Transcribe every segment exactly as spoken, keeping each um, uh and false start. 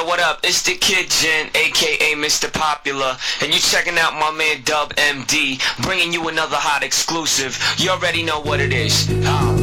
Yo, what up? It's the Kid Gen, aka Mister Popular, and you checking out my man Dub M D, bringing you another hot exclusive. You already know what it is. Oh.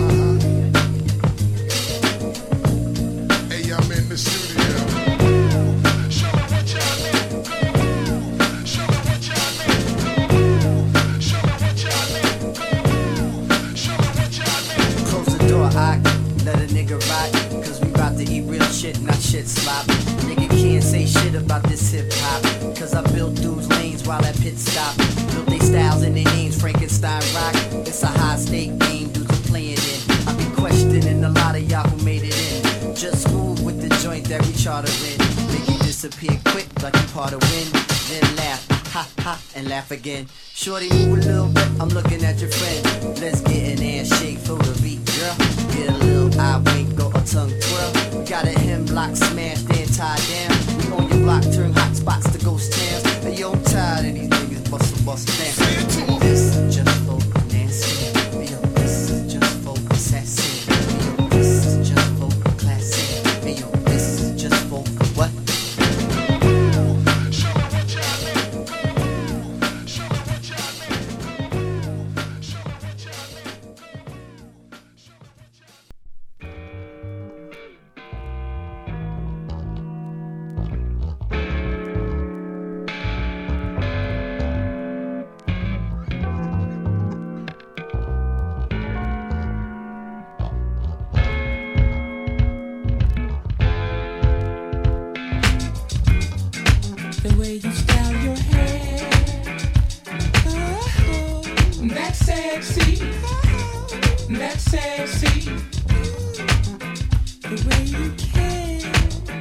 Hey, I'm in the studio. Show me what y'all need. Show me what y'all need. Show me what y'all need. Show me what y'all need. Close the door, I let a nigga rock, cause we about to eat real shit, not shit slop. Nigga can't say shit about this hip hop, cause I built dudes lanes while at pit stop. Built they styles and their names, Frankenstein rock. It's a high stake game, dudes are playing in. I be questioning a lot of y'all who made it in. Just smooth with the joint that we charter in. Make you disappear quick like you part of wind. Then laugh, ha ha, and laugh again. Shorty, move a little bit, I'm looking at your friend. Let's get an handshake, throw the beat, girl. Get a little eye wink, go a tongue twirl. We got a hemlock smashed and tied down. We on your block, turn hot spots to ghost towns. Hey, yo, I'm tired of these niggas bustin' bustin' down. This is just for Nancy. Yo, this is just for sassy. Yo, this is just for classy. Yo, this is just for what? The way you style your hair, oh, that's sexy, that's sexy. The way you care,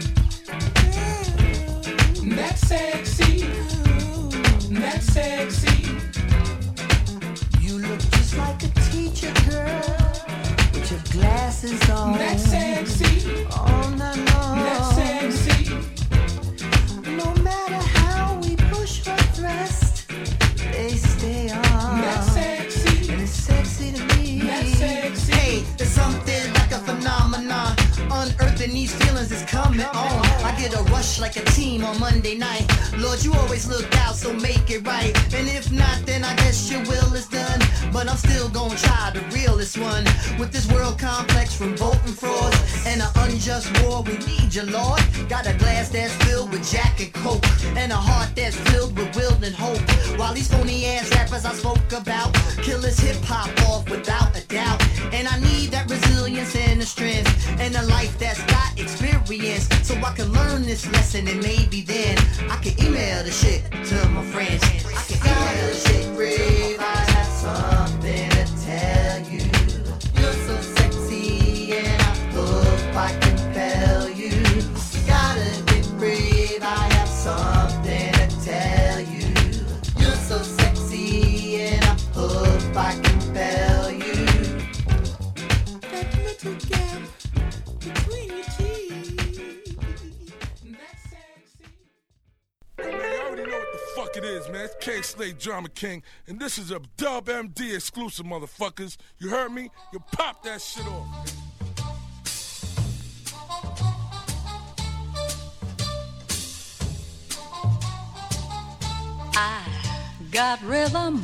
oh, that's sexy, that's sexy. You look just like a teacher, girl, with your glasses on. That's sexy, all night long. that's sexy. No matter how we push or thrust, they stay on. That's sexy. And it's sexy to me. That's sexy. Hey, there's something like a phenomenon. Unearthing these feelings is coming on. I get a rush like a team on Monday night. Lord, you always look out, so make it right. And if not, then I guess your will is done. But I'm still gonna try the realest one. With this world complex from voting frauds and an unjust war, we need you, Lord. Got a glass that's filled with Jack and Coke, and a heart that's filled with will and hope. While these phony ass rappers I spoke about kill this hip hop off without a doubt. And I need that resilience and the strength and a life that's got experience, so I can learn this lesson, and maybe then I can email the shit to my friends. I can email the shit. Brave, I have something to tell you. You're so sexy and I hope I compel you. You gotta get brave, I have something to tell you. You're so sexy and I hope I compel you. That little gap between your teeth, that's sexy. Hey, man, you already know what the fuck it is, man. It's K-Slate Drama King, and this is a Dub M D exclusive, motherfuckers. You heard me? You pop that shit off. I got rhythm,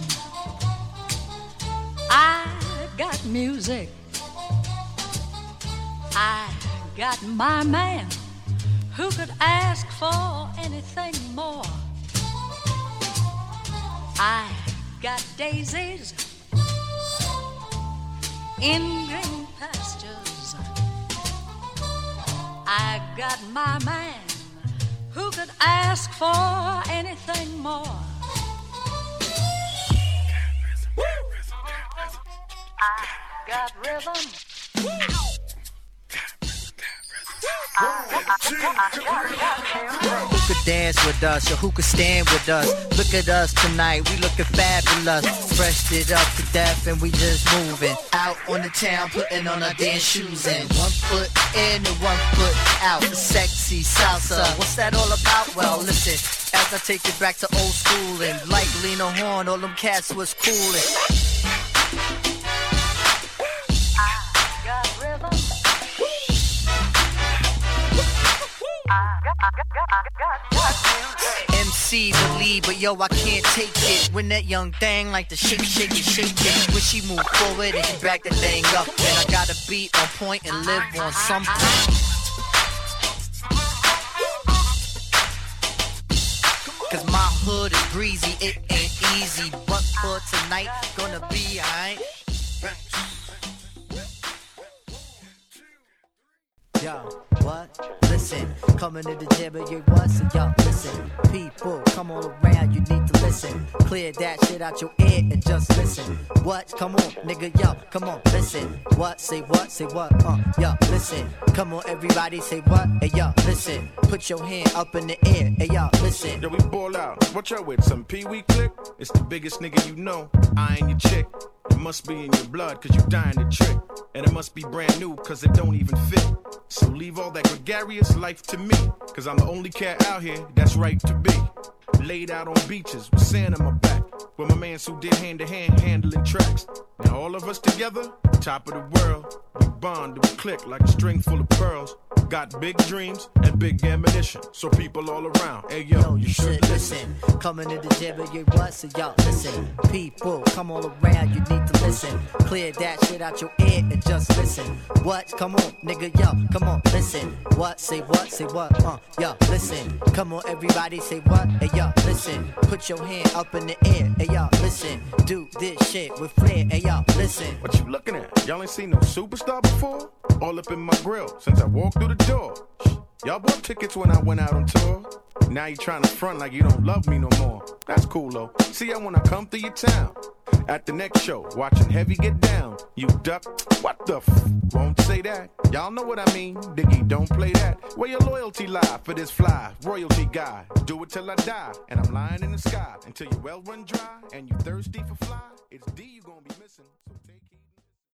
I got music, I got my man. Who could ask for anything more? I got daisies in green pastures. I got my man. Who could ask for anything more? I got rhythm. Who could dance with us or who could stand with us? Look at us tonight, we looking fabulous. Freshed it up to death and we just moving. Out on the town, putting on our dance shoes and one foot in and one foot out. Sexy salsa, what's that all about? Well, listen, as I take it back to old school and like Lena Horne, all them cats was coolin'. I got rhythm. I got, M C believe, but yo, I can't take it. When that young thing like to shake, shake it, shake it. When she move forward and she back the thing up, and I got a beat on point and live on something. Cause my hood is breezy, it ain't easy, but for tonight, gonna be alright. Yo, what? Listen, coming to the jam and you what? So yo, listen, people, come all around, you need to listen. Clear that shit out your ear and just listen. What? Come on, nigga, yo, come on, listen. What? Say what? Say what? Uh, yo, listen. Come on, everybody, say what? Hey, yo, listen. Put your hand up in the air. Hey, yo, listen. Yo, we ball out. What y'all with? Some Pee-wee click? It's the biggest nigga you know. I ain't your chick. It must be in your blood, cause you dying to trick. And it must be brand new, cause it don't even fit. So leave all that gregarious life to me, cause I'm the only cat out here that's right to be. Laid out on beaches with sand on my back, with my mans who did hand to hand handling tracks. Now all of us together, top of the world. We bond, we click like a string full of pearls. Got big dreams and big ammunition. So people all around, hey yo, Yo, you, you should should listen. listen. Coming to the jam and you what? So yo, listen. People, come all around, you need to listen. Clear that shit out your ear and just listen. What? Come on, nigga, yo, come on, listen. What? Say what? Say what? Uh, yo, listen. Come on, everybody, say what? Hey, yo, listen. Put your hand up in the air. Hey, yo, listen. Do this shit with flair. Hey, yo, listen. What you looking at? Y'all ain't seen no superstar before? All up in my grill since I walked through the door. Y'all bought tickets when I went out on tour. Now you trying to front like you don't love me no more. That's cool though. See ya when I come through your town. At the next show, watching Heavy get down. You duck, what the f? Won't say that. Y'all know what I mean. Diggy, don't play that. Where your loyalty lie for this fly royalty guy? Do it till I die, and I'm lying in the sky until your well run dry and you thirsty for fly.